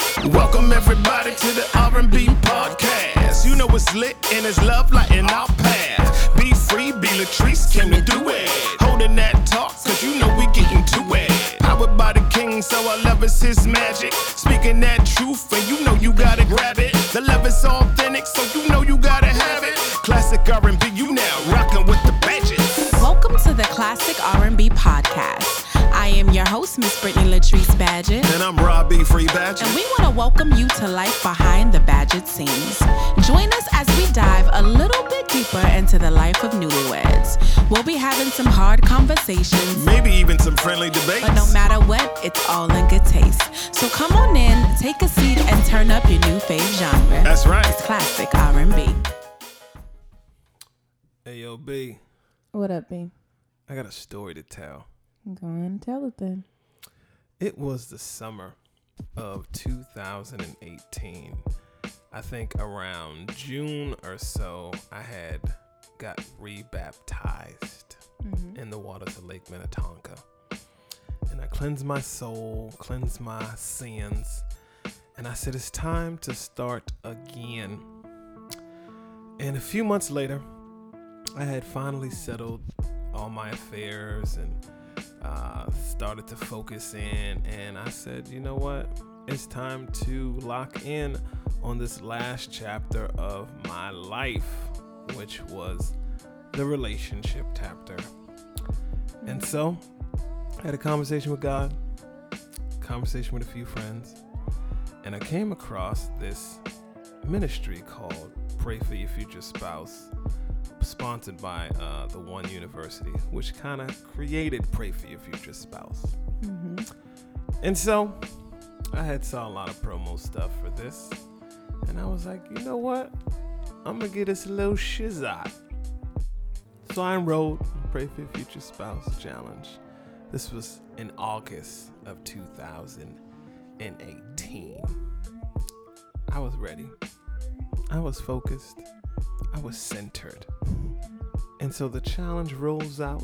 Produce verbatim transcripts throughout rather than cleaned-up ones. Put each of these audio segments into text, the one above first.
Welcome everybody to the R and B podcast. You know it's lit and it's love light in our path. Be free, be Latrice, came to do it. Holding that talk, cause you know we getting to it. Powered by the king, so our love is his magic. Speaking that truth, and you know you gotta grab it. The love is authentic, so you know you gotta have it. Classic R and B, you now rocking with the badges. Welcome to the Classic R and B podcast. I am your host, Miss Brittany Latrice Badgett. And I'm Robbie Free Badgett. And we want to welcome you to life behind the Badgett scenes. Join us as we dive a little bit deeper into the life of newlyweds. We'll be having some hard conversations. Maybe even some friendly debates. But no matter what, it's all in good taste. So come on in, take a seat, and turn up your new fave genre. That's right. It's Classic R and B. Hey, yo, B. What up, B? I got a story to tell. Go on and tell it then. It was the summer of two thousand eighteen. I think around June or so, I had got rebaptized mm-hmm. in the waters of Lake Minnetonka. And I cleansed my soul, cleansed my sins. And I said, it's time to start again. And a few months later, I had finally settled all my affairs and uh, started to focus in. And I said, you know what? It's time to lock in on this last chapter of my life, which was the relationship chapter. And so I had a conversation with God, conversation with a few friends, and I came across this ministry called Pray for Your Future Spouse, sponsored by uh, the One University, which kind of created Pray for Your Future Spouse. Mm-hmm. And so I had saw a lot of promo stuff for this, and I was like, you know what? I'm going to give this a little shizot. So I enrolled in Pray for Your Future Spouse Challenge. This was in August of two thousand eighteen. I was ready. I was focused. I was centered. And so the challenge rolls out.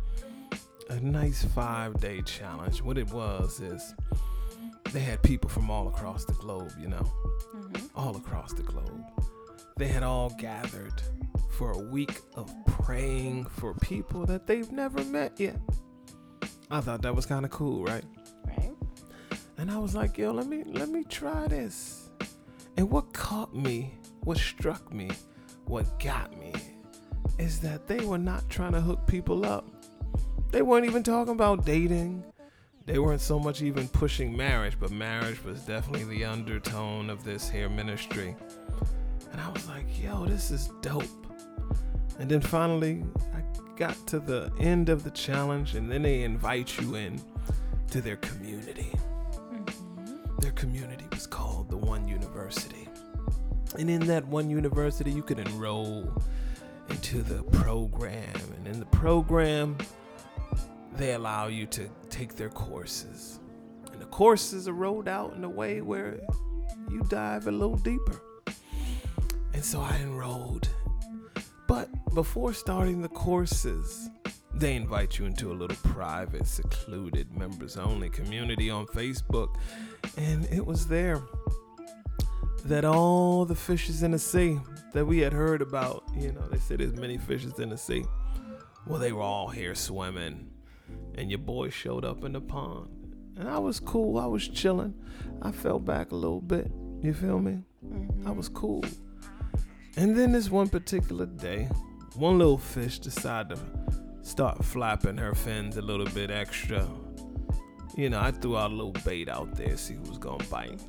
A nice five-day challenge. What it was is they had people from all across the globe, you know, mm-hmm. all across the globe. They had all gathered for a week of praying for people that they've never met yet. I thought that was kind of cool, right? Right. And I was like, yo, let me let me try this. And what caught me, what struck me, what got me is that they were not trying to hook people up. They weren't even talking about dating. They weren't so much even pushing marriage, but marriage was definitely the undertone of this here ministry. And I was like, yo, this is dope. And then finally, I got to the end of the challenge, and then they invite you in to their community. Mm-hmm. Their community was called the One University. And in that One University, you could enroll into the program. And in the program, they allow you to take their courses. And the courses are rolled out in a way where you dive a little deeper. And so I enrolled. But before starting the courses, they invite you into a little private, secluded, members-only community on Facebook. And it was there that all the fishes in the sea that we had heard about, you know, they said there's many fishes in the sea. Well, they were all here swimming. And your boy showed up in the pond. And I was cool. I was chilling. I fell back a little bit. You feel me? Mm-hmm. I was cool. And then this one particular day, one little fish decided to start flapping her fins a little bit extra. You know, I threw out a little bait out there, see who was gonna bite.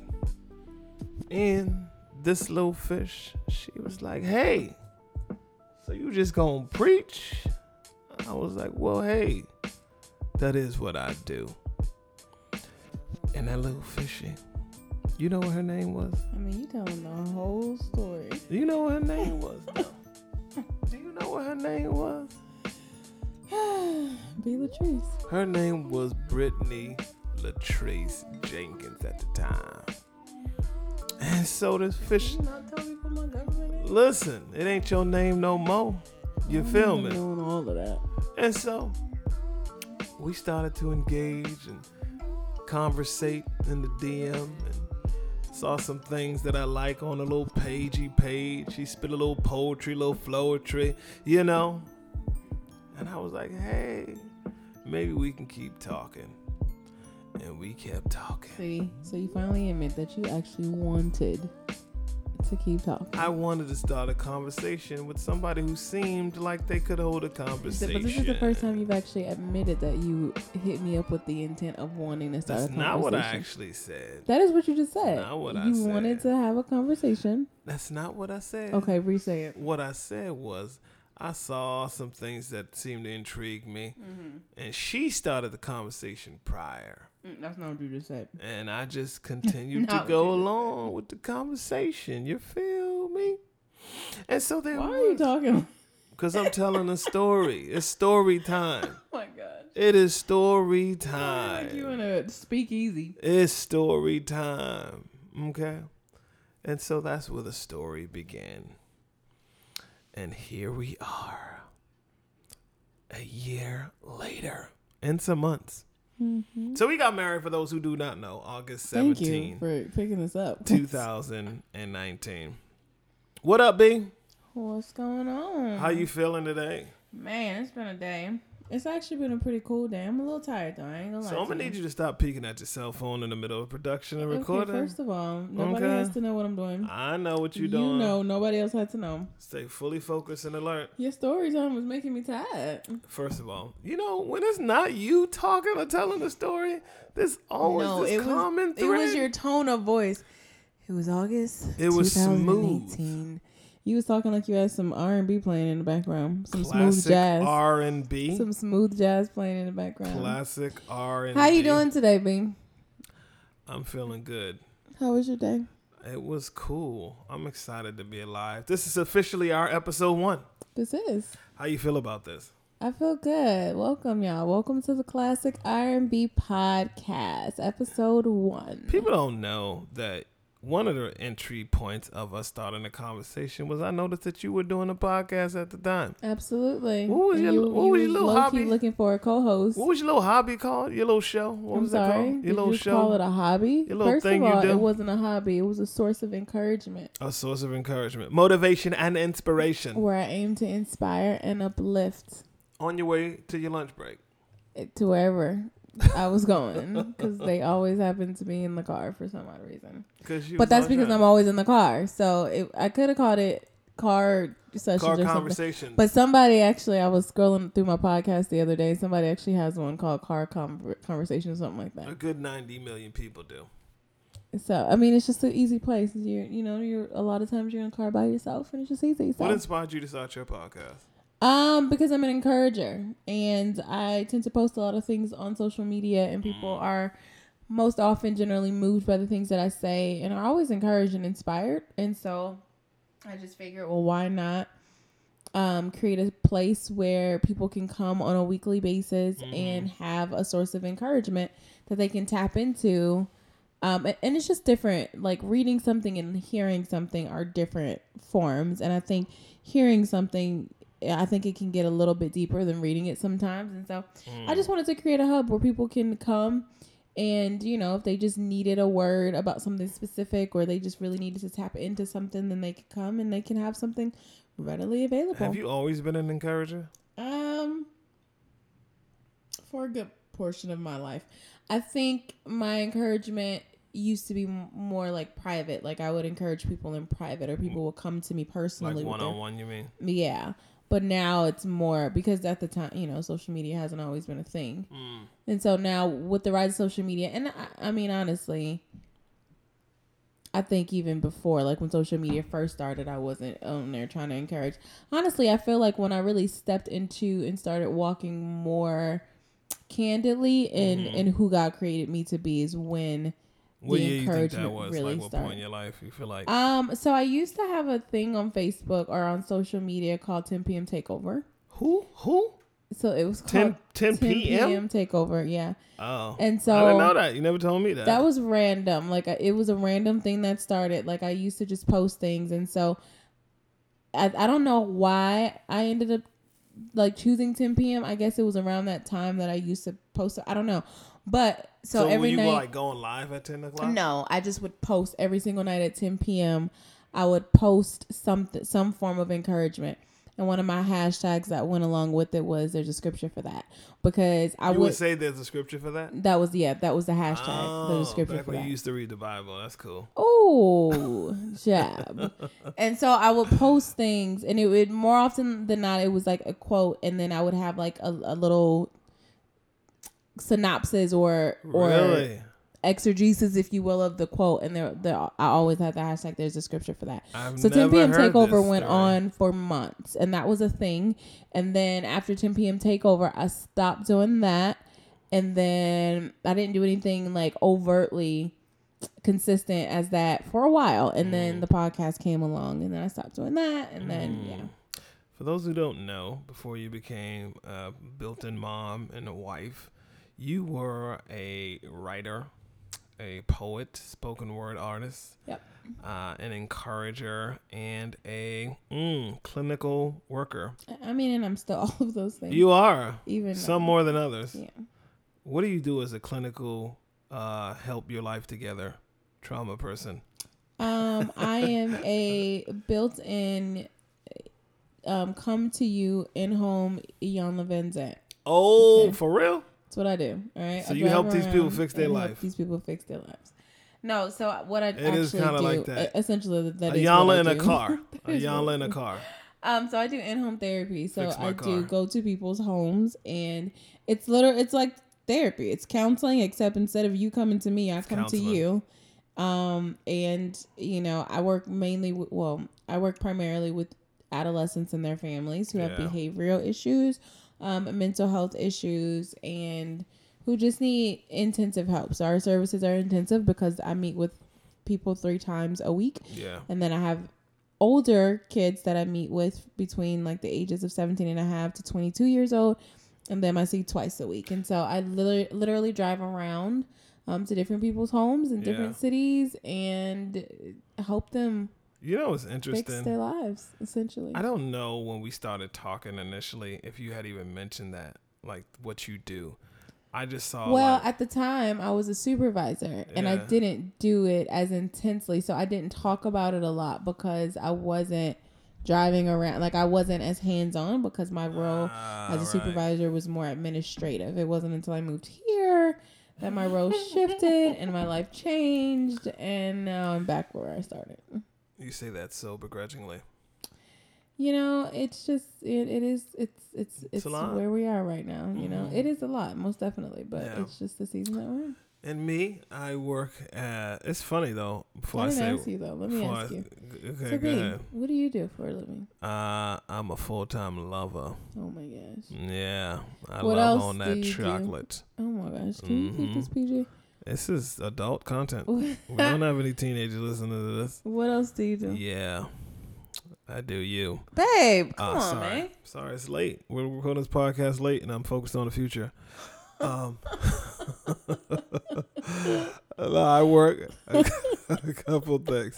And this little fish, she was like, hey, so you just gonna preach? I was like, well, hey, that is what I do. And that little fishy, you know what her name was? I mean, you telling the whole story. Do you know what her name was? Do you know what her name was? Be Latrice. Her name was Brittany Latrice Jenkins at the time. And so this fish. You not tell me for my government name? Listen, it ain't your name no more. You feel me? Doing all of that. And so we started to engage and conversate in the D M, and Saw some things that I like on a little pagey page. She spit a little poetry, little floetry, you know. And I was like, hey, maybe we can keep talking. And we kept talking. See, so you finally admit that you actually wanted to keep talking. I wanted to start a conversation with somebody who seemed like they could hold a conversation. But this is the first time you've actually admitted that you hit me up with the intent of wanting to start That's a conversation. not what I actually said. That is what you just said. Not what you I said. You wanted to have a conversation. That's not what I said. Okay, re-say it. What I said was, I saw some things that seemed to intrigue me, mm-hmm. and she started the conversation prior. Mm, that's not what you just said. And I just continued to go along with the conversation. You feel me? And so there Why was, are you talking? Because I'm telling a story. It's story time. Oh my gosh. It is story time. Like you in a speakeasy. It's story time. Okay? And so that's where the story began. And here we are, a year later, and some months. Mm-hmm. So we got married, for those who do not know, August seventeenth. Thank you for picking this up. two thousand nineteen. What up, B? What's going on? How you feeling today? Man, it's been a day. It's actually been a pretty cool day. I'm a little tired, though. I ain't gonna lie. So I'm going to need you to stop peeking at your cell phone in the middle of production and recording. Okay, first of all, nobody okay. has to know what I'm doing. I know what you're you doing. You know, nobody else had to know. Stay fully focused and alert. Your story time was making me tired. First of all, you know, when it's not you talking or telling the story, there's always no, this it common was, thread. It was your tone of voice. It was August It was smooth. You was talking like you had some R and B playing in the background. Some Classic smooth jazz. R and B. Some smooth jazz playing in the background. Classic R and B. How you doing today, B? I'm feeling good. How was your day? It was cool. I'm excited to be alive. This is officially our episode one. This is. How you feel about this? I feel good. Welcome, y'all. Welcome to the Classic R and B Podcast, episode one. People don't know that one of the entry points of us starting a conversation was I noticed that you were doing a podcast at the time. Absolutely. What was your, you, what you was your little hobby? Looking for a co-host. What was your little hobby called? Your little show? What I'm was sorry? it called? Your Did little you show? Call it a hobby? Your little First thing of all, you do? it wasn't a hobby. It was a source of encouragement. A source of encouragement, motivation, and inspiration. Where I aim to inspire and uplift. On your way to your lunch break. To wherever I was going, because they always happen to be in the car for some odd reason. But that's because I'm always in the car. So it, I could have called it car sessions car or conversation. Something. But somebody actually, I was scrolling through my podcast the other day. Somebody actually has one called car Con- conversation or something like that. A good ninety million people do. So I mean, it's just an easy place. You you know, you're a lot of times you're in a car by yourself, and it's just easy. So. What inspired you to start your podcast? Um, because I'm an encourager, and I tend to post a lot of things on social media, and people are most often generally moved by the things that I say and are always encouraged and inspired. And so I just figured, well, why not um, create a place where people can come on a weekly basis mm. and have a source of encouragement that they can tap into. Um, and, and it's just different. Like reading something and hearing something are different forms. And I think hearing something, I think it can get a little bit deeper than reading it sometimes. And so mm. I just wanted to create a hub where people can come and, you know, if they just needed a word about something specific or they just really needed to tap into something, then they could come and they can have something readily available. Have you always been an encourager? Um, for a good portion of my life. I think my encouragement used to be more like private. Like I would encourage people in private or people would come to me personally. Like one-on-one, you mean? Yeah. But now it's more because at the time, you know, social media hasn't always been a thing. Mm. And so now with the rise of social media, and I, I mean, honestly, I think even before, like when social media first started, I wasn't on there trying to encourage. Honestly, I feel like when I really stepped into and started walking more candidly in, mm-hmm. in who God created me to be is when what the year encouragement you think that was? really like what started. Point in your life you feel like? Um, so I used to have a thing on Facebook or on social media called ten p.m. Takeover. Who? Who? So it was called ten p.m. Takeover, yeah. Oh. And so I didn't know that. You never told me that. That was random. Like it was a random thing that started. Like I used to just post things, and so I I don't know why I ended up like choosing ten p.m. I guess it was around that time that I used to post. I don't know, but So, So, every when you night, were like going live at ten o'clock? no, I just would post every single night at ten p.m. I would post something, some form of encouragement. And one of my hashtags that went along with it was there's a scripture for that. Because I You would, would say there's a scripture for that? that was, yeah, that was the hashtag. Oh, There's a scripture back for when that. you used to read the Bible. That's cool. Oh, jab. And so I would post things, and it would, more often than not, it was like a quote, and then I would have like a, a little synopsis or or Really? exegesis, if you will, of the quote. And there, there, I always had the hashtag there's a scripture for that. I've So ten never p.m. heard takeover this went story. on for months, and that was a thing. And then after ten p.m. takeover, I stopped doing that, and then I didn't do anything like overtly consistent as that for a while. And then Mm. the podcast came along, and then I stopped doing that, and then Mm. yeah. For those who don't know, before you became a built-in mom and a wife, you were a writer, a poet, spoken word artist, Yep. uh, an encourager, and a mm, clinical worker. I mean, and I'm still all of those things. You are. Even Some now. more than others. Yeah. What do you do as a clinical uh, help your life together trauma person? Um, I am a built-in um come to you in home Ian Levenza. Oh, Okay. for real? That's what I do. All right. So I you drive help these people around fix their and help life. These people fix their lives. No, so what I It actually is kinda do, like that. e- essentially, that A is what I Yanla in a do. car. A That is what Yanla I in a do. car. Um, so I do in-home therapy. So Fix my I car. do go to people's homes, and it's literally, it's like therapy. It's counseling, except instead of you coming to me, I It's come counseling. to you. Um, and you know, I work mainly with, well, I work primarily with adolescents and their families who have Yeah. behavioral issues, um, mental health issues, and who just need intensive help. So our services are intensive because I meet with people three times a week. Yeah. And then I have older kids that I meet with between like the ages of seventeen and a half to twenty-two years old. And them I see twice a week. And so I literally, literally drive around um, to different people's homes in different Yeah. cities and help them You know what's fix interesting? their lives, essentially. I don't know when we started talking initially if you had even mentioned that, like what you do. I just saw. Well, like, at the time, I was a supervisor and I Yeah. didn't do it as intensely. So I didn't talk about it a lot because I wasn't driving around. Like I wasn't as hands-on because my role ah, as a right. supervisor was more administrative. It wasn't until I moved here that my role shifted and my life changed. And now I'm back where I started. You say that so begrudgingly. You know, it's just it, it is it's it's it's, a lot. where we are right now. You know, Mhm. it is a lot, most definitely, but Yeah. it's just the season that we're in. And me, I work at. It's funny though. Before I I, didn't say, ask you though. Let me before ask I- you. Okay, So go B, ahead. what do you do for a living? Uh, I'm a full time lover. Oh my gosh. Yeah, I What love else on do that you do? chocolate. Oh my gosh. Can you keep Mhm. this P G? This is adult content. We don't have any teenagers listening to this. What else do you do? Yeah, I do you. Babe, Uh, come on, sorry. man. Sorry, it's late. We're recording this podcast late, and I'm focused on the future. Um, no, I work a, a couple things.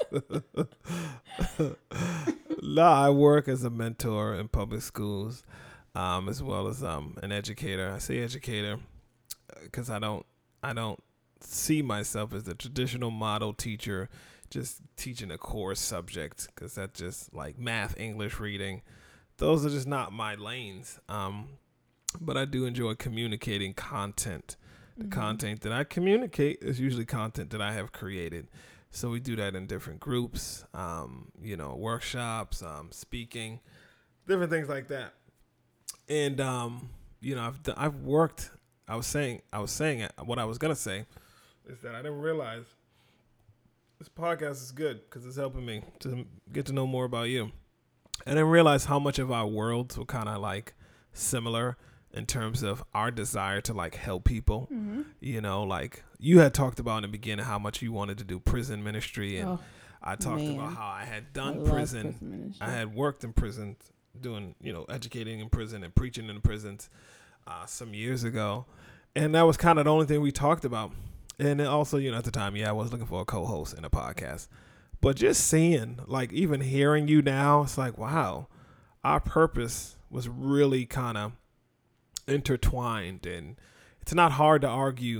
No, I work as a mentor in public schools, um, as well as um, an educator. I say educator because I don't, I don't see myself as the traditional model teacher, just teaching a core subject, because that's just like math, English, reading. Those are just not my lanes. Um, but I do enjoy communicating content. The Mhm. content that I communicate is usually content that I have created. So we do that in different groups, um, you know, workshops, um, speaking, different things like that. And, um, you know, I've, d- I've worked, I was saying, I was saying it, what I was going to say is that I didn't realize this podcast is good because it's helping me to get to know more about you. I didn't realize how much of our worlds were kind of like similar in terms of our desire to like help people. Mhm. You know, like you had talked about in the beginning how much you wanted to do prison ministry, and Oh, I talked man. about how I had I done love prison. ministry. I had worked in prison, doing, you know, educating in prison and preaching in prisons uh, some years ago. And that was kind of the only thing we talked about. And then also, you know, at the time, yeah, I was looking for a co-host in a podcast. But just seeing, like, even hearing you now, it's like, wow, our purpose was really kind of intertwined. And it's not hard to argue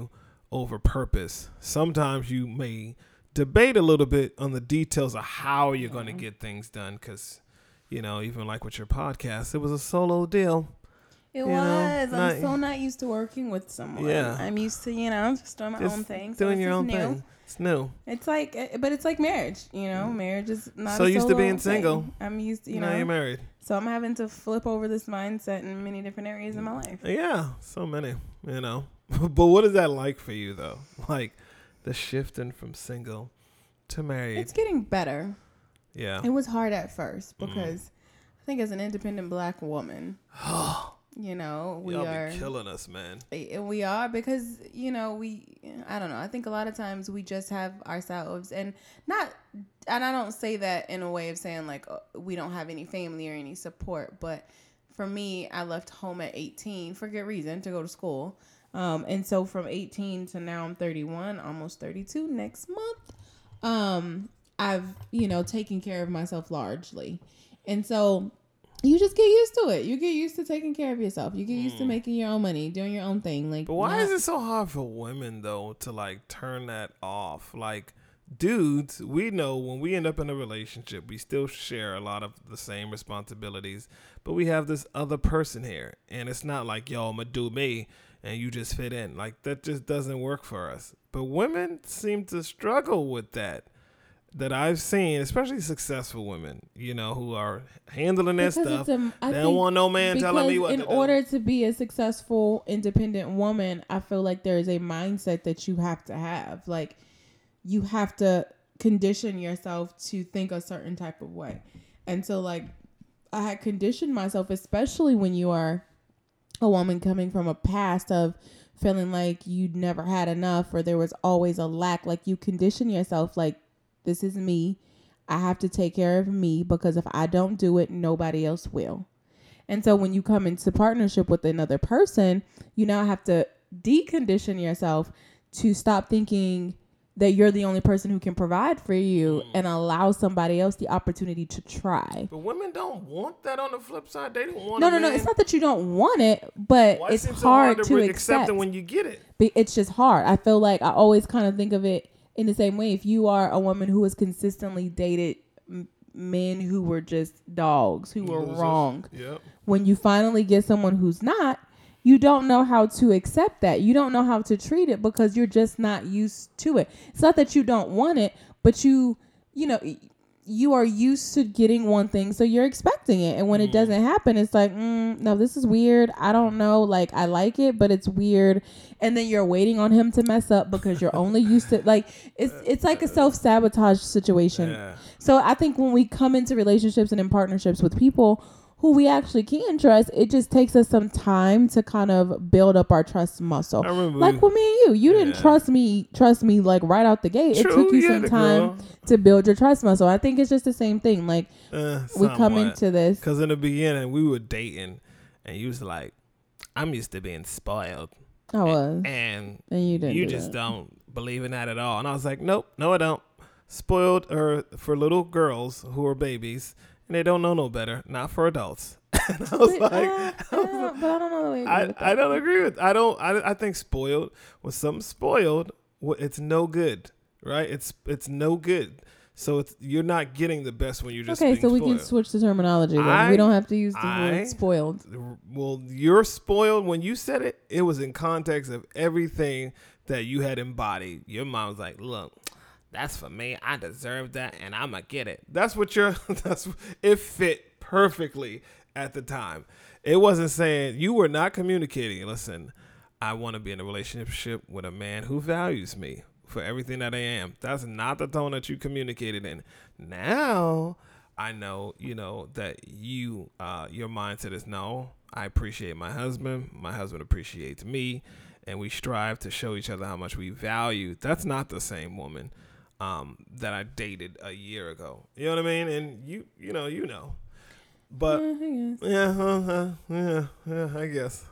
over purpose. Sometimes you may debate a little bit on the details of how you're yeah. going to get things done. Because, you know, even like with your podcast, it was a solo deal. It you was. Know, I'm not, so not used to working with someone. Yeah. I'm used to, you know, just doing my just own thing. So doing it's your own new. thing. It's new. It's like, but it's like marriage, you know. Mm. Marriage is not. So a used to being thing. single. I'm used, to, you now know. You're married. So I'm having to flip over this mindset in many different areas in my life. Yeah, so many, you know. But what is that like for you though? Like the shifting from single to married. It's getting better. Yeah. It was hard at first because mm. I think as an independent black woman. You know, we Y'all are be killing us, man. We are because, you know, we, I don't know. I think a lot of times we just have ourselves and not, and I don't say that in a way of saying like uh, we don't have any family or any support. But for me, I left home at eighteen for good reason to go to school. Um, and so from eighteen to now I'm thirty-one, almost thirty-two next month. Um, I've, you know, taken care of myself largely. And so you just get used to it. You get used to taking care of yourself. You get used mm. to making your own money, doing your own thing. Like, but why not- is it so hard for women though to like turn that off? Like, dudes, we know when we end up in a relationship, we still share a lot of the same responsibilities, but we have this other person here, and it's not like, yo, I'm gonna do me and you just fit in. Like, that just doesn't work for us. But women seem to struggle with that. That I've seen, especially successful women, you know, who are handling their because stuff. A, they don't want no man telling me what to do. In order to be a successful, independent woman, I feel like there is a mindset that you have to have. Like, you have to condition yourself to think a certain type of way. And so, like, I had conditioned myself, especially when you are a woman coming from a past of feeling like you'd never had enough or there was always a lack. Like, you condition yourself, like, this is me. I have to take care of me because if I don't do it, nobody else will. And so when you come into partnership with another person, you now have to decondition yourself to stop thinking that you're the only person who can provide for you and allow somebody else the opportunity to try. But women don't want that on the flip side. They don't want No, no, no, no. It's not that you don't want it, but Why it's hard, so hard to, to accept. accept it when you get it. But it's just hard. I feel like I always kind of think of it in the same way. If you are a woman who has consistently dated m- men who were just dogs, who were Losers. wrong, yep. when you finally get someone who's not, you don't know how to accept that. You don't know how to treat it because you're just not used to it. It's not that you don't want it, but you, you know, you are used to getting one thing, so you're expecting it. And when mm. it doesn't happen, it's like, mm, no, this is weird. I don't know. Like, I like it, but it's weird. And then you're waiting on him to mess up because you're only used to, like, it's it's like a self-sabotage situation. Yeah. So I think when we come into relationships and in partnerships with people who we actually can trust, it just takes us some time to kind of build up our trust muscle. Like with me and you, you yeah. didn't trust me, trust me like right out the gate. True, it took you yeah, some time girl. to build your trust muscle. I think it's just the same thing. Like uh, we come into this. Because in the beginning, we were dating and you was like, I'm used to being spoiled. I was. And, and, and you didn't You do just that. don't believe in that at all. And I was like, nope, no, I don't. Spoiled are for little girls who are babies. And they don't know no better, not for adults. And I was but, like, uh, I was uh, but I don't know the way. I, I don't agree with. I don't. I, I think spoiled when something's spoiled, it's no good, right? It's it's no good. So it's you're not getting the best when you're just okay. Being So we spoiled. can switch the terminology. Then. I, we don't have to use the I, word spoiled. Well, you're spoiled when you said it. It was in context of everything that you had embodied. Your mom was like, look. That's for me. I deserve that, and I'm gonna get it. That's what you're. That's it fit perfectly at the time. It wasn't saying you were not communicating. Listen, I want to be in a relationship with a man who values me for everything that I am. That's not the tone that you communicated in. Now I know, you know that you, uh, your mindset is no. I appreciate my husband. My husband appreciates me, and we strive to show each other how much we value. That's not the same woman. Um, that I dated a year ago. You know what I mean? And you, you know, you know. But yeah, I uh, uh, yeah, yeah, I guess.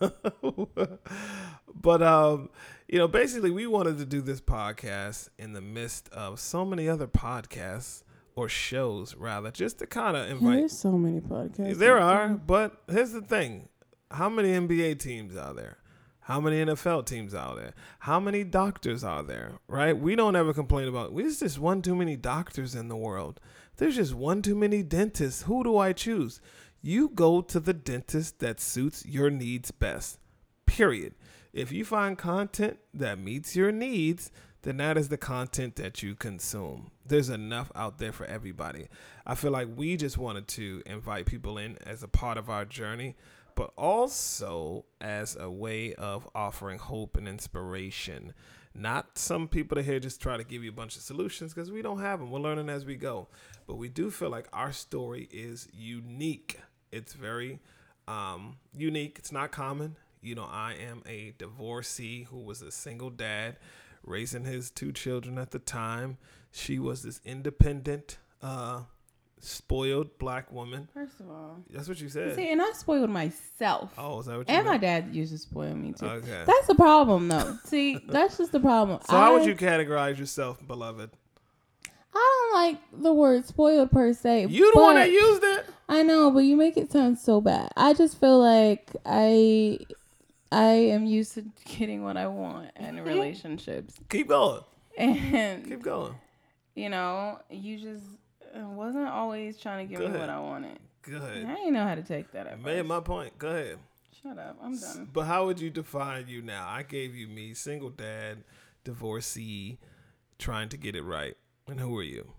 But um, you know, basically, we wanted to do this podcast in the midst of so many other podcasts or shows, rather, just to kind of invite. There's so many podcasts. There are, but here's the thing: how many N B A teams are there? How many N F L teams out there? How many doctors are there, right? We don't ever complain about, there's just one too many doctors in the world. There's just one too many dentists. Who do I choose? You go to the dentist that suits your needs best, period. If you find content that meets your needs, then that is the content that you consume. There's enough out there for everybody. I feel like we just wanted to invite people in as a part of our journey, but also as a way of offering hope and inspiration. Not some people that here just try to give you a bunch of solutions, because we don't have them. We're learning as we go. But we do feel like our story is unique. It's very um, unique. It's not common. You know, I am a divorcee who was a single dad raising his two children at the time. She was this independent, uh, spoiled black woman. First of all, that's what you said. See, and I spoiled myself. Oh, is that what you And meant? my dad used to spoil me too. Okay. That's the problem, though. See, that's just the problem. So I, how would you categorize yourself, beloved? I don't like the word spoiled per se. You the one that used it. I know, but you make it sound so bad. I just feel like I, I am used to getting what I want in relationships. Keep going. And Keep going. You know, you just uh, wasn't always trying to give Go me ahead. what I wanted. Good. I didn't know how to take that. I At made first. my point. Go ahead. Shut up. I'm done. But how would you define you now? I gave you me, single dad, divorcee, trying to get it right. And who are you?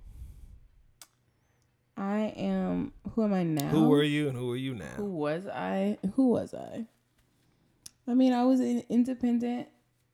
I am. Who am I now? Who were you and who are you now? Who was I? Who was I? I mean, I was an independent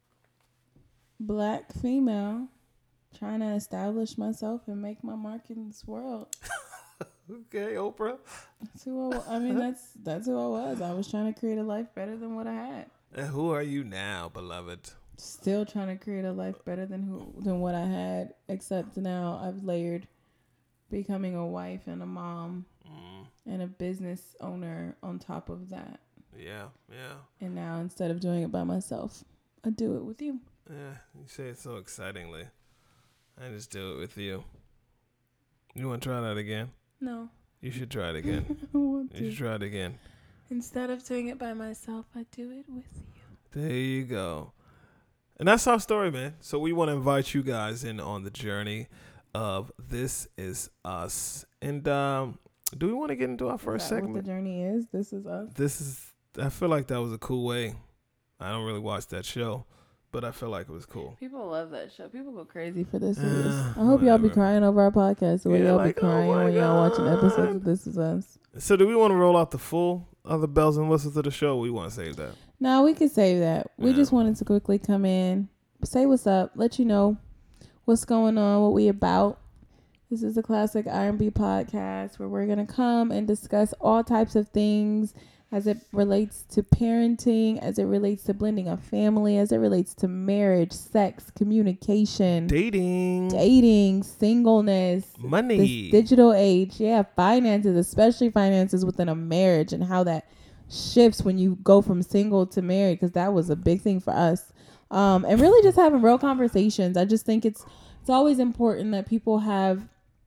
black female trying to establish myself and make my mark in this world. Okay, Oprah. That's who I, I mean, that's that's who I was. I was trying to create a life better than what I had. And who are you now, beloved? Still trying to create a life better than who than what I had, except now I've layered becoming a wife and a mom Mm, and a business owner on top of that. yeah, yeah, And now instead of doing it by myself, I do it with you. yeah. You say it so excitingly. I just do it with you. You want to try that again? No. You should try it again. I want You to. should try it again. Instead of doing it by myself, I do it with you. There you go. And that's our story, man. So we want to invite you guys in on the journey of This Is Us. And um, do we want to get into our first Is that segment? what the journey is? This is us. This is, I feel like that was a cool way. I don't really watch that show, but I feel like it was cool. People love that show. People go crazy for this. Uh, I hope y'all be whatever. crying over our podcast the way Yeah, y'all like, be oh crying my when y'all watching God. episodes of This Is Us. So do we want to roll out the full other bells and whistles of the show? Or we want to save that. No, we can save that. We Yeah. just wanted to quickly come in, say what's up, let you know what's going on, what we about. This is a classic R and B podcast where we're going to come and discuss all types of things as it relates to parenting, as it relates to blending a family, as it relates to marriage, sex, communication, Dating. dating, singleness, Money. this digital age. Yeah, finances, especially finances within a marriage and how that shifts when you go from single to married, because that was a big thing for us. Um, and really just having real conversations. I just think it's it's always important that people have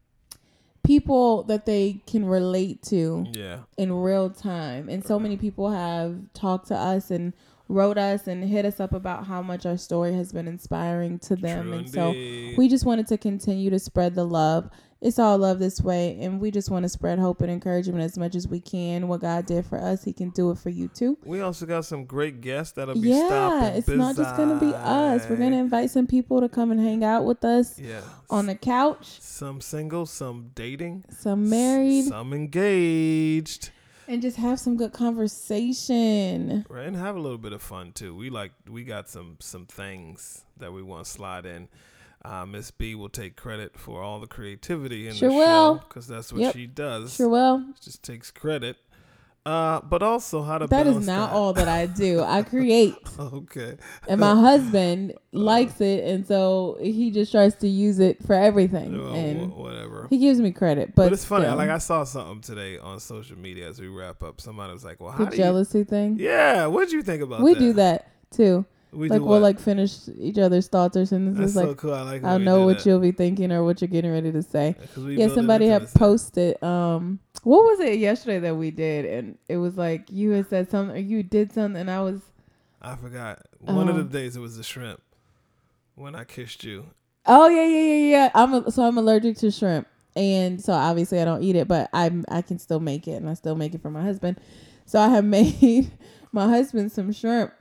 people that they can relate to Yeah. in real time. And so many people have talked to us and wrote us and hit us up about how much our story has been inspiring to them. True and so indeed. we just wanted to continue to spread the love. It's all love this way. And we just want to spread hope and encouragement as much as we can. What God did for us, he can do it for you too. We also got some great guests that'll be Yeah, stopping it's not just going to be us. We're going to invite some people to come and hang out with us Yeah. on the couch. Some single, some dating, Some married. some engaged, And just have some good conversation. right? And have a little bit of fun too. We like we got some some things that we want to slide in. Uh, Miss B will take credit for all the creativity in Sure the will. show because that's what Yep. she does. Sure will. Just takes credit. Uh, but also how to That balance is not that. all that I do. I create. Okay. And my husband likes it, and so he just tries to use it for everything. Well, and wh- whatever. he gives me credit, but, But it's funny. still, Like I saw something today on social media as we wrap up. Somebody was like, "Well, how the do jealousy thing. you?" Yeah. What did you think about We that? do that too. We like do we'll what? like finish each other's thoughts or sentences. That's so like cool. I like. when I'll we know do what that. you'll be thinking or what you're getting ready to say. Yeah, 'cause we Yeah, build somebody had intimacy. posted. Um, what was it yesterday that we did? And it was like you had said something, or you did something, and I was I forgot. One Um, of the days it was the shrimp when I kissed you. Oh yeah, yeah, yeah, yeah. I'm a, so I'm allergic to shrimp, and so obviously I don't eat it, but I'm I can still make it, and I still make it for my husband. So I have made my husband some shrimp,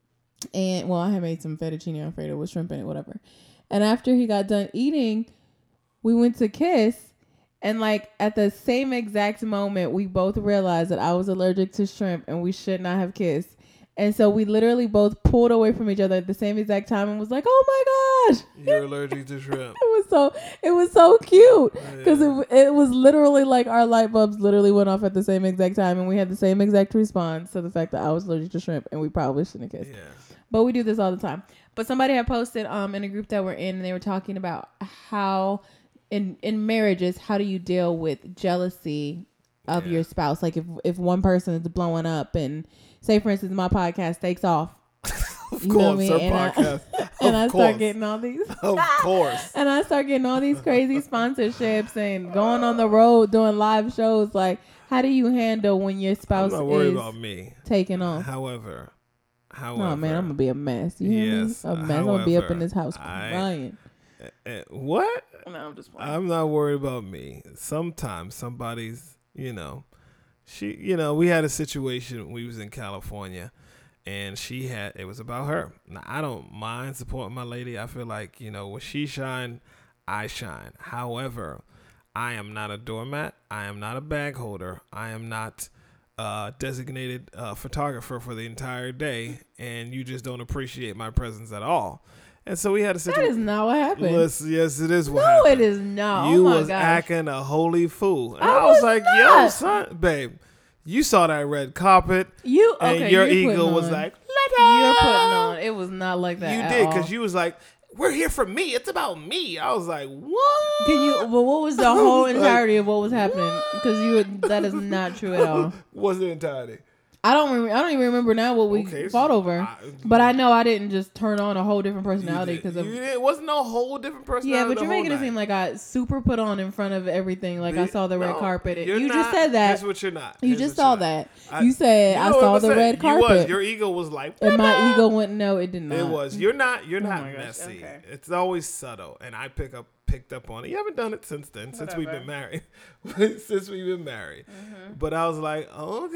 and well, I have made some fettuccine alfredo with shrimp in it, whatever. And after he got done eating, we went to kiss, and like at the same exact moment, we both realized that I was allergic to shrimp, and we should not have kissed. And so we literally both pulled away from each other at the same exact time and was like, "Oh my gosh, you're allergic to shrimp." It was so it was so cute because Yeah. it it was literally like our light bulbs literally went off at the same exact time, and we had the same exact response to the fact that I was allergic to shrimp, and we probably shouldn't have kissed. Yeah. But we do this all the time. But somebody had posted um in a group that we're in, and they were talking about how in in marriages, how do you deal with jealousy of Yeah. your spouse? Like if if one person is blowing up, and say for instance my podcast takes off, Of you know what I course, mean? her And I- podcast. and I Of start course. getting all these Of course. and I start getting all these crazy sponsorships and going on the road doing live shows. Like, how do you handle when your I'm spouse not worried is about me. taking off? However, however. Oh man, I'm gonna be a mess. You hear Yes, me? A mess. I'm gonna be up in however, this house I- crying. Uh, uh, what? No, I'm just playing. I'm not worried about me. Sometimes somebody's, you know, she, you know, we had a situation when we was in California, and she had, it was about her. Now, I don't mind supporting my lady. I feel like, you know, when she shine, I shine. However, I am not a doormat. I am not a bag holder. I am not a designated uh, photographer for the entire day, and you just don't appreciate my presence at all. And so we had a That situation. is not what happened. Listen, yes, it is what no, happened. it is not. You oh my was gosh. acting a holy fool. And I I, was, was like, yo, not. son, babe, you saw that red carpet, You and okay? your you're ego putting was on- like, you're putting on. It was not like that. you at did, all. because you was like, we're here for me. It's about me. I was like, what? Can you? Well, what was the whole Like, entirety of what was happening? Because you, that is not true at all. What's the entirety? I don't. Rem- I don't even remember now what we Okay, so fought over. I- but I know I didn't just turn on a whole different You personality did- because of. you did- It wasn't no whole different personality. Yeah, but the you're whole making it night. seem like I super put on in front of everything. Like I The- saw the red no, carpet. you're You not. just said that. Here's what you're not. You Here's just what saw you're that. not. I- you said you I know what saw I'm the saying? red You carpet. was. Your ego was like, and my ego went, no, it did not. It was. You're not. You're not my gosh, messy. okay. It's always subtle, and I pick up picked up on it. You haven't done it since then, since we've Whatever. been married. since we've been married. Mm-hmm. But I was like,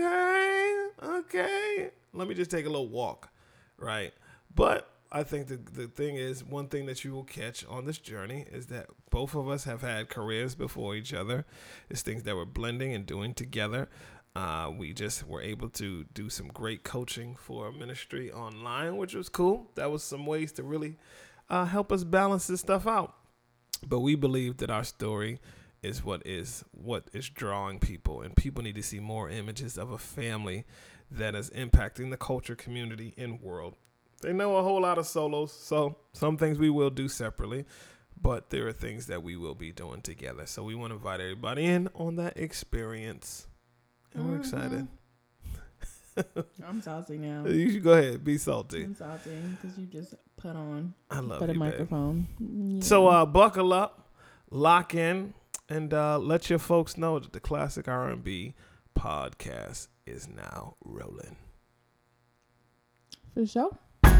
okay, okay. Let me just take a little walk, right? But I think the the thing is, one thing that you will catch on this journey is that both of us have had careers before each other. It's things that we're blending and doing together. Uh, we just were able to do some great coaching for ministry online, which was cool. That was some ways to really uh, help us balance this stuff out. But we believe that our story is what is what is drawing people, and people need to see more images of a family that is impacting the culture, community, and world. They know a whole lot of solos, so some things we will do separately, but there are things that we will be doing together. So we want to invite everybody in on that experience. And we're excited. I'm salty now. You should go ahead, be salty. I'm salty because you just put on I love for the you, babe. microphone. Yeah. So uh, buckle up, lock in, and uh, let your folks know that the Classic R and B podcast is now rolling. For sure.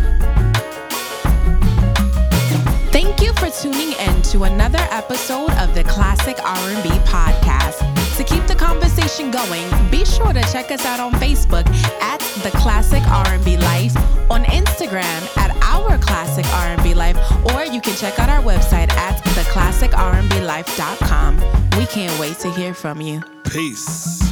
Thank you for tuning in to another episode of the Classic R and B podcast. To keep the conversation going, be sure to check us out on Facebook at The Classic R and B Life, on Instagram at Our Classic R and B Life, or you can check out our website at the classic r and b life dot com. We can't wait to hear from you. Peace.